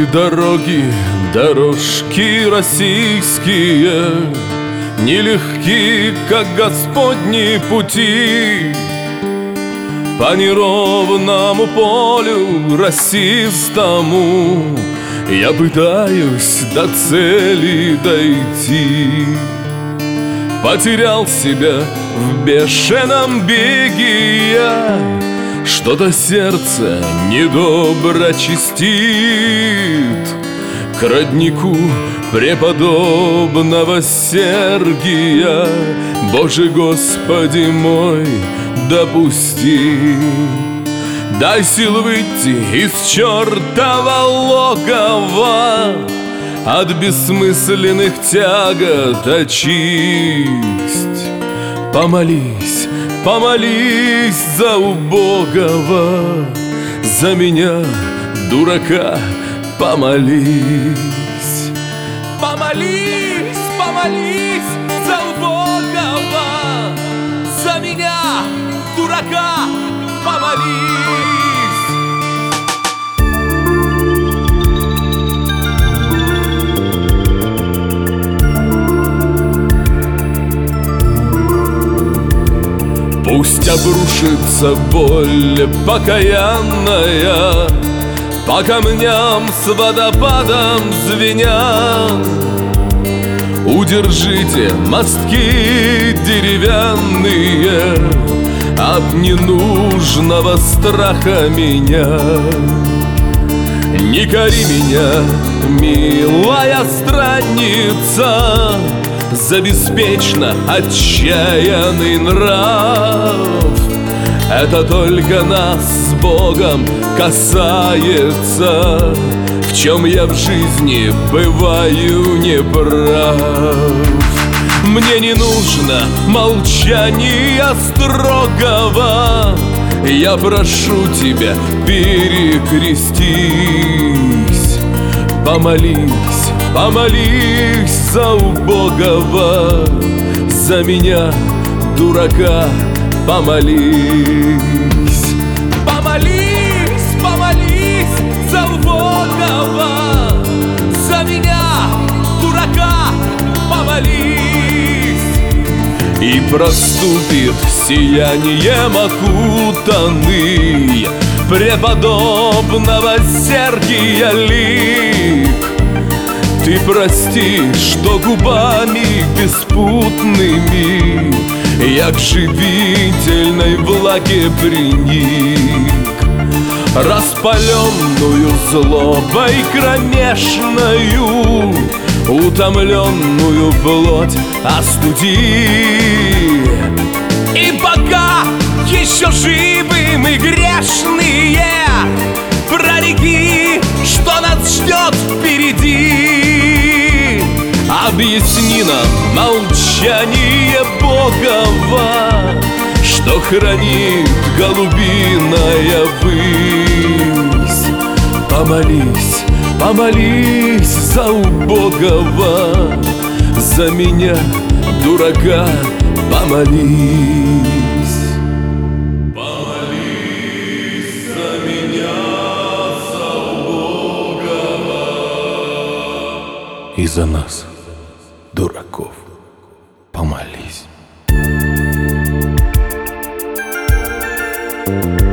дороги, дорожки российские, нелегки, как Господни пути. По неровному полю расистому я пытаюсь до цели дойти. Потерял себя в бешеном беге я, что-то сердце недобро чистит. К роднику преподобного Сергия, Боже Господи мой, допусти. Дай сил выйти из чертова логова, от бессмысленных тягот очисть. Помолись, помолись за убогого, за меня, дурака, помолись. Помолись, помолись за убогого, за меня, дурака, помолись. Пусть обрушится боль покаянная, по камням с водопадом звеня. Удержите мостки деревянные от ненужного страха меня. Не кори меня, милая странница, за беспечно отчаянный нрав. Это только нас с Богом касается, в чем я в жизни бываю неправ. Мне не нужно молчания строгого, я прошу тебя, перекрестись. Помолись, помолись за убогого, за меня, дурака, помолись. Помолись, помолись за убогого, за меня, дурака, помолись. И проступит сиянием окутанный преподобного Сергия лик. Ты прости, что губами беспутными я к живительной влаге приник. Распаленную злобой кромешною, утомленную плоть остуди. И пока еще живы мы грешные, прореки, что нас ждет впереди. Объясни нам молчание Богова, что хранит голубиная высь. Помолись, помолись за убогого, за меня, дурака, помолись. Помолись за меня, за убогого и за нас, дураков, помолись.